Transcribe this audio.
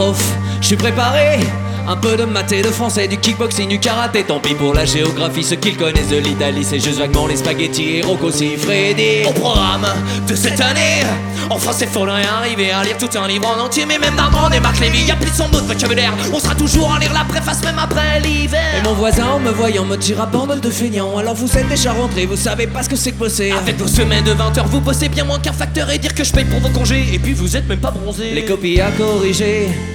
prof, je suis préparé. Un peu de maths et de français, du kickboxing, du karaté. Tant pis pour la géographie, ceux qui le connaissent de l'Italie, c'est juste vaguement les spaghettis et Rocco Siffredi. Au programme de cette année, en français faudrait arriver à lire tout un livre en entier. Mais même Darman et Marc Lévy, y'a plus de son mot de vocabulaire. On sera toujours à lire la préface même après l'hiver. Et mon voisin en me voyant me dira bordel de feignant. Alors vous êtes déjà rentrés, vous savez pas ce que c'est que bosser. Avec vos semaines de 20 heures, vous bossez bien moins qu'un facteur et dire que je paye pour vos congés. Et puis vous êtes même pas bronzés. Les copies à corriger,